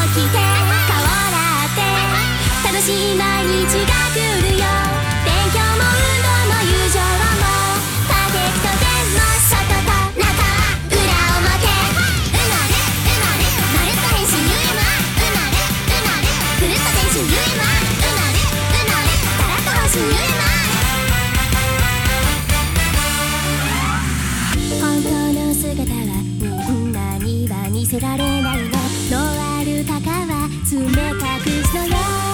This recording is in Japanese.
起きて顔洗って楽しい毎日が来るよ。勉強も運動も友情もパーフェクトでも外と中裏表うなるまるっと変身ゆえまうなるくるっと全身ゆえまうなるたらっと方針ゆえま。本当の姿はみんなには見せられないの。ノワールタカは爪隠すのよ。